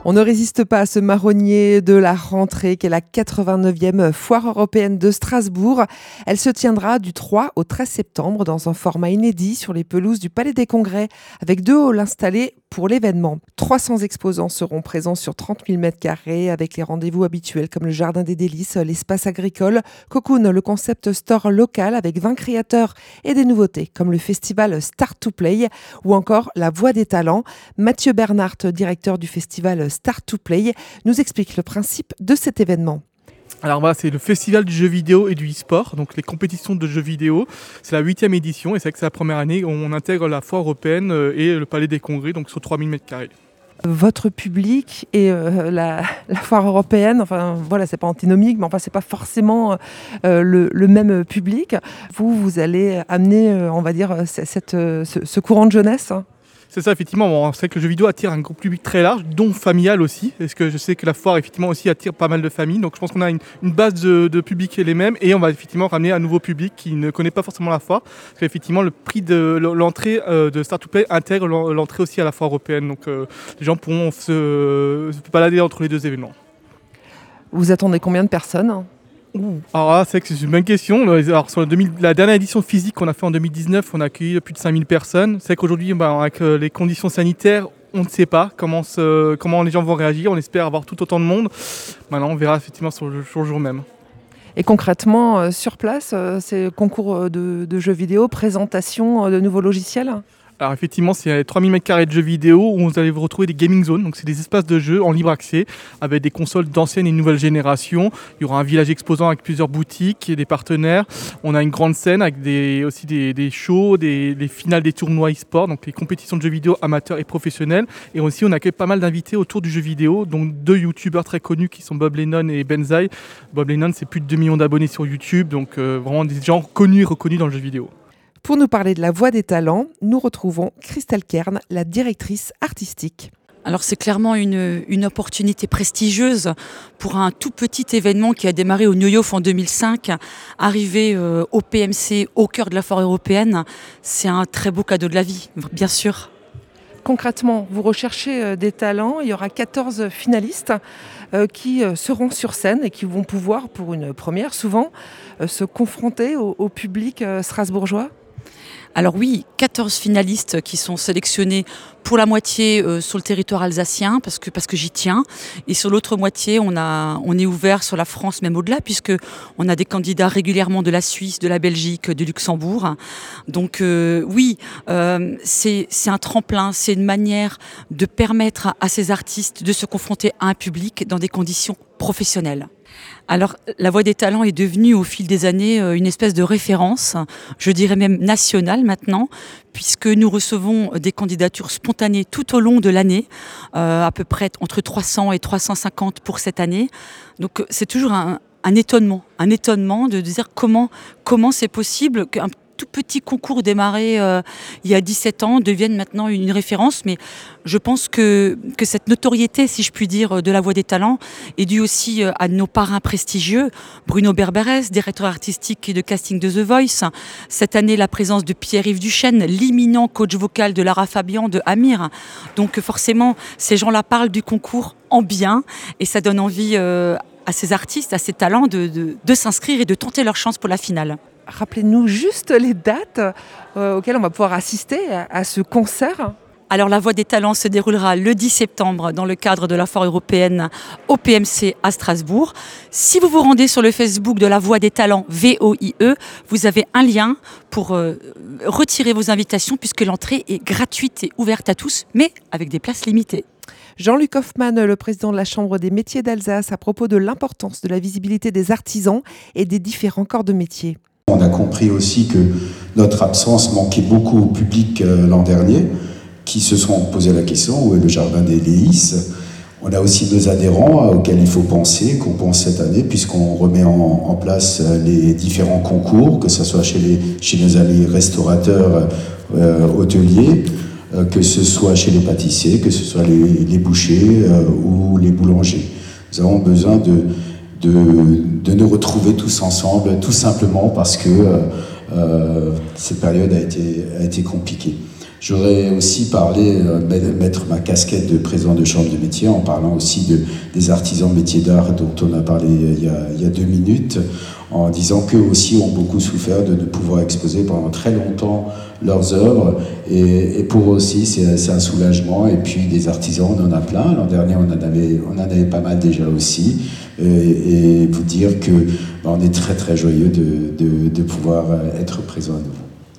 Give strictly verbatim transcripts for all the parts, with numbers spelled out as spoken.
On ne résiste pas à ce marronnier de la rentrée qu'est la quatre-vingt-neuvième Foire européenne de Strasbourg. Elle se tiendra du trois au treize septembre dans un format inédit sur les pelouses du Palais des Congrès avec deux halls installés pour l'événement. trois cents exposants seront présents sur trente mille mètres carrés avec les rendez-vous habituels comme le Jardin des Délices, l'espace agricole, Cocoon, le concept store local avec vingt créateurs et des nouveautés comme le festival Start to Play ou encore la Voix des Talents. Mathieu Bernard, directeur du festival Start to Play, nous explique le principe de cet événement. Alors voilà, c'est le festival du jeu vidéo et du e-sport, donc les compétitions de jeux vidéo. C'est la huitième édition et c'est vrai que c'est la première année où on intègre la foire européenne et le Palais des Congrès, donc sur trois mille mètres carrés. Votre public et euh, la, la foire européenne, enfin voilà, c'est pas antinomique, mais enfin c'est pas forcément euh, le, le même public. Vous, vous allez amener, euh, on va dire, cette, euh, ce, ce courant de jeunesse. C'est ça, effectivement. Bon, c'est vrai que le jeu vidéo attire un groupe public très large, dont familial aussi. Parce que je sais que la foire, effectivement, aussi attire pas mal de familles. Donc, je pense qu'on a une, une base de, de public qui est les mêmes. Et on va effectivement ramener un nouveau public qui ne connaît pas forcément la foire. Parce qu'effectivement, le prix de l'entrée de Start to Play intègre l'entrée aussi à la foire européenne. Donc, euh, les gens pourront se, se balader entre les deux événements. Vous attendez combien de personnes ? Alors là, c'est, c'est une bonne question. Alors, sur deux mille, la dernière édition physique qu'on a fait en deux mille dix-neuf, on a accueilli plus de cinq mille personnes. C'est qu'aujourd'hui, bah, avec les conditions sanitaires, on ne sait pas comment, se, comment les gens vont réagir. On espère avoir tout autant de monde. Maintenant, on verra effectivement sur le, sur le jour même. Et concrètement, euh, sur place, euh, c'est concours de, de jeux vidéo, présentation de nouveaux logiciels ? Alors effectivement, c'est trois mille mètres carrés de jeux vidéo où vous allez vous retrouver des gaming zones. Donc c'est des espaces de jeux en libre accès avec des consoles d'ancienne et nouvelle génération. Il y aura un village exposant avec plusieurs boutiques et des partenaires. On a une grande scène avec des, aussi des, des shows, des, des finales des tournois e-sport, donc les compétitions de jeux vidéo amateurs et professionnels. Et aussi on accueille pas mal d'invités autour du jeu vidéo, donc deux youtubeurs très connus qui sont Bob Lennon et Benzaï. Bob Lennon, c'est plus de deux millions d'abonnés sur YouTube, donc euh, vraiment des gens connus et reconnus dans le jeu vidéo. Pour nous parler de la Voix des Talents, nous retrouvons Christelle Kern, la directrice artistique. Alors c'est clairement une, une opportunité prestigieuse pour un tout petit événement qui a démarré au New York en deux mille cinq, arrivé euh, au P M C, au cœur de la foire européenne. C'est un très beau cadeau de la vie, bien sûr. Concrètement, vous recherchez des talents, il y aura quatorze finalistes euh, qui seront sur scène et qui vont pouvoir, pour une première souvent, euh, se confronter au, au public euh, strasbourgeois. Alors oui, quatorze finalistes qui sont sélectionnés pour la moitié euh, sur le territoire alsacien, parce que, parce que j'y tiens. Et sur l'autre moitié, on, a, on est ouvert sur la France, même au-delà, puisqu'on a des candidats régulièrement de la Suisse, de la Belgique, du Luxembourg. Donc euh, oui, euh, c'est, c'est un tremplin, c'est une manière de permettre à, à ces artistes de se confronter à un public dans des conditions professionnelles. Alors, la Voix des Talents est devenue au fil des années une espèce de référence, je dirais même nationale maintenant, puisque nous recevons des candidatures spontanées tout au long de l'année, euh, à peu près entre trois cents et trois cent cinquante pour cette année. Donc, c'est toujours un, un étonnement, un étonnement de dire comment, comment c'est possible qu'un tout petit concours démarré euh, il y a dix-sept ans devienne maintenant une référence, mais je pense que, que cette notoriété, si je puis dire, de la Voix des Talents est due aussi à nos parrains prestigieux, Bruno Berberès, directeur artistique et de casting de The Voice, cette année la présence de Pierre-Yves Duchesne, l'imminent coach vocal de Lara Fabian, de Amir. Donc forcément, ces gens-là parlent du concours en bien et ça donne envie euh, à ces artistes, à ces talents de, de, de s'inscrire et de tenter leur chance pour la finale. Rappelez-nous juste les dates euh, auxquelles on va pouvoir assister à, à ce concert. Alors la Voix des Talents se déroulera le dix septembre dans le cadre de la foire européenne au P M C à Strasbourg. Si vous vous rendez sur le Facebook de la Voix des Talents V O I E, vous avez un lien pour euh, retirer vos invitations puisque l'entrée est gratuite et ouverte à tous, mais avec des places limitées. Jean-Luc Hoffmann, le président de la Chambre des métiers d'Alsace, à propos de l'importance de la visibilité des artisans et des différents corps de métier. On a compris aussi que notre absence manquait beaucoup au public euh, l'an dernier, qui se sont posé la question, où est le Jardin des Délices ? On a aussi nos adhérents euh, auxquels il faut penser, qu'on pense cette année, puisqu'on remet en, en place euh, les différents concours, que ce soit chez, les, chez nos amis restaurateurs, euh, hôteliers, euh, que ce soit chez les pâtissiers, que ce soit les, les bouchers euh, ou les boulangers. Nous avons besoin de... De, de nous retrouver tous ensemble, tout simplement parce que euh, cette période a été, a été compliquée. J'aurais aussi parlé, euh, mettre ma casquette de président de chambre de métier en parlant aussi de, des artisans métiers d'art dont on a parlé il y a, il y a deux minutes, en disant qu'eux aussi ont beaucoup souffert de ne pouvoir exposer pendant très longtemps leurs œuvres. Et, et pour eux aussi, c'est, c'est un soulagement. Et puis des artisans, on en a plein. L'an dernier, on en avait, on en avait pas mal déjà aussi. Et, et vous dire que ben, on est très très joyeux de, de, de pouvoir être présent à nouveau.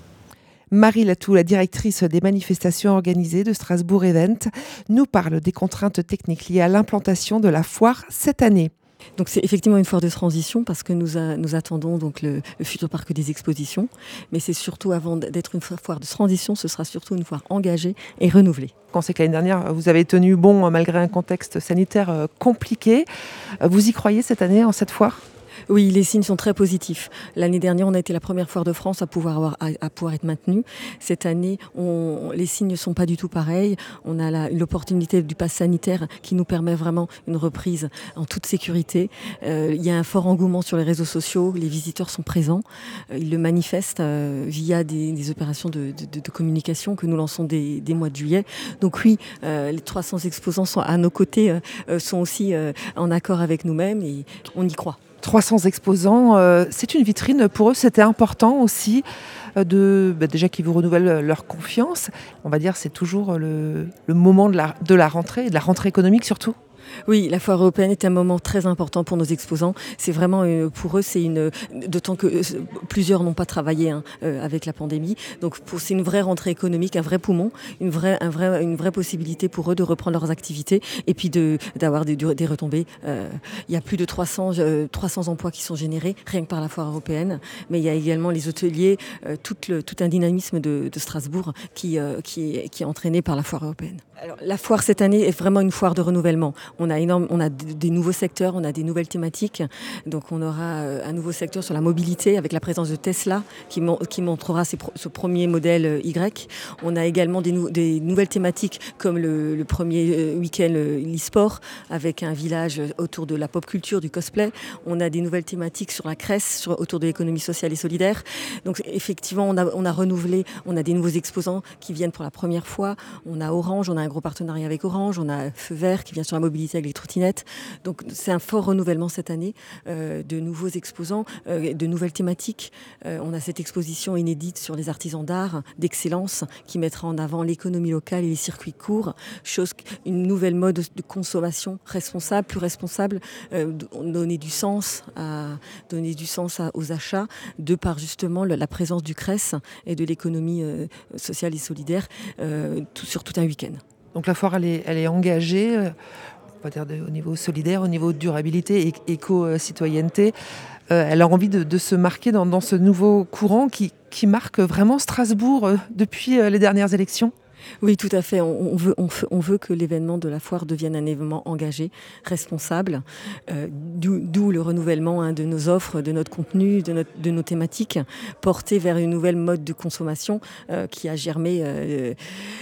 Marie Latou, la directrice des manifestations organisées de Strasbourg Event, nous parle des contraintes techniques liées à l'implantation de la foire cette année. Donc c'est effectivement une foire de transition parce que nous, a, nous attendons donc le, le futur parc des expositions. Mais c'est surtout, avant d'être une foire de transition, ce sera surtout une foire engagée et renouvelée. On sait que l'année dernière, vous avez tenu bon malgré un contexte sanitaire compliqué. Vous y croyez cette année en cette foire ? Oui, les signes sont très positifs. L'année dernière, on a été la première foire de France à pouvoir, avoir, à, à pouvoir être maintenue. Cette année, on, les signes ne sont pas du tout pareils. On a la, l'opportunité du pass sanitaire qui nous permet vraiment une reprise en toute sécurité. Euh, il y a un fort engouement sur les réseaux sociaux. Les visiteurs sont présents. Euh, ils le manifestent euh, via des, des opérations de, de, de communication que nous lançons dès, dès mois de juillet. Donc oui, euh, les trois cents exposants sont à nos côtés, euh, sont aussi euh, en accord avec nous-mêmes et on y croit. trois cents exposants, euh, c'est une vitrine. Pour eux, c'était important aussi euh, de, bah déjà qu'ils vous renouvellent leur confiance. On va dire c'est toujours le, le moment de la, de la rentrée, de la rentrée économique surtout. Oui, la foire européenne est un moment très important pour nos exposants. C'est vraiment, euh, pour eux, c'est une, d'autant que euh, plusieurs n'ont pas travaillé hein, euh, avec la pandémie. Donc, pour, c'est une vraie rentrée économique, un vrai poumon, une vraie, un vrai, une vraie possibilité pour eux de reprendre leurs activités et puis de, d'avoir des, des retombées. Euh, il y a plus de trois cents, euh, trois cents emplois qui sont générés, rien que par la foire européenne. Mais il y a également les hôteliers, euh, tout, le, tout un dynamisme de, de Strasbourg qui, euh, qui, est, qui est entraîné par la foire européenne. Alors, la foire cette année est vraiment une foire de renouvellement. On a énorme, on a des nouveaux secteurs, on a des nouvelles thématiques. Donc on aura un nouveau secteur sur la mobilité avec la présence de Tesla qui, qui montrera ses, ce premier modèle Y. On a également des, nou, des nouvelles thématiques comme le, le premier week-end l'e-sport avec un village autour de la pop culture, du cosplay. On a des nouvelles thématiques sur la Cresse, sur, autour de l'économie sociale et solidaire. Donc effectivement, on a, on a renouvelé, on a des nouveaux exposants qui viennent pour la première fois. On a Orange, on a un gros partenariat avec Orange, on a Feu Vert qui vient sur la mobilité avec les trottinettes. Donc c'est un fort renouvellement cette année euh, de nouveaux exposants, euh, de nouvelles thématiques. Euh, on a cette exposition inédite sur les artisans d'art d'excellence qui mettra en avant l'économie locale et les circuits courts, chose, une nouvelle mode de consommation responsable, plus responsable, euh, donner du sens à donner du sens à, aux achats de par justement la présence du Cresse et de l'économie euh, sociale et solidaire euh, tout, sur tout un week-end. Donc la foire, elle est, elle est engagée, euh, on va dire de, au niveau solidaire, au niveau de durabilité et éco-citoyenneté. Euh, elle a envie de, de se marquer dans, dans ce nouveau courant qui, qui marque vraiment Strasbourg euh, depuis euh, les dernières élections. Oui, tout à fait. On, on, veut, on, on veut que l'événement de la foire devienne un événement engagé, responsable, euh, d'où, d'où le renouvellement hein, de nos offres, de notre contenu, de, notre, de nos thématiques, porté vers une nouvelle mode de consommation euh, qui a germé euh,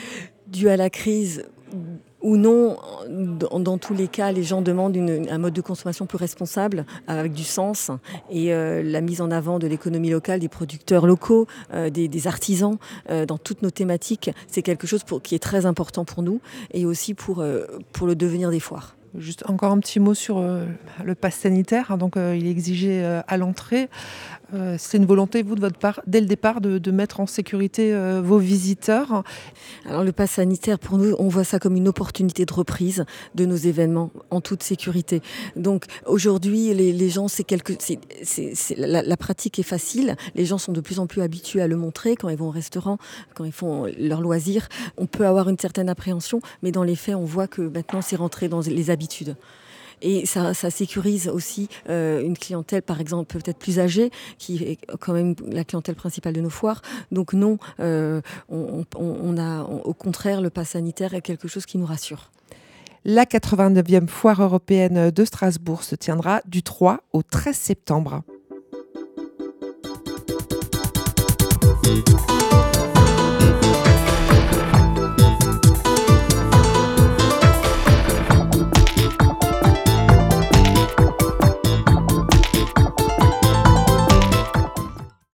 dû à la crise ou non. Dans, dans tous les cas, les gens demandent une, un mode de consommation plus responsable, avec du sens, et euh, la mise en avant de l'économie locale, des producteurs locaux, euh, des, des artisans, euh, dans toutes nos thématiques, c'est quelque chose pour, qui est très important pour nous, et aussi pour, euh, pour le devenir des foires. Juste encore un petit mot sur euh, le pass sanitaire. Donc, euh, il est exigé euh, à l'entrée. Euh, c'est une volonté, vous, de votre part, dès le départ, de, de mettre en sécurité euh, vos visiteurs. Alors, le pass sanitaire, pour nous, on voit ça comme une opportunité de reprise de nos événements en toute sécurité. Donc, aujourd'hui, les, les gens, c'est quelque, c'est, c'est, c'est, la, la pratique est facile. Les gens sont de plus en plus habitués à le montrer quand ils vont au restaurant, quand ils font leurs loisirs. On peut avoir une certaine appréhension, mais dans les faits, on voit que maintenant, c'est rentré dans les habitudes. Et ça, ça sécurise aussi euh, une clientèle, par exemple, peut-être plus âgée, qui est quand même la clientèle principale de nos foires. Donc non, euh, on, on, on a, on, au contraire, le pass sanitaire est quelque chose qui nous rassure. La quatre-vingt-neuvième foire européenne de Strasbourg se tiendra du trois au treize septembre.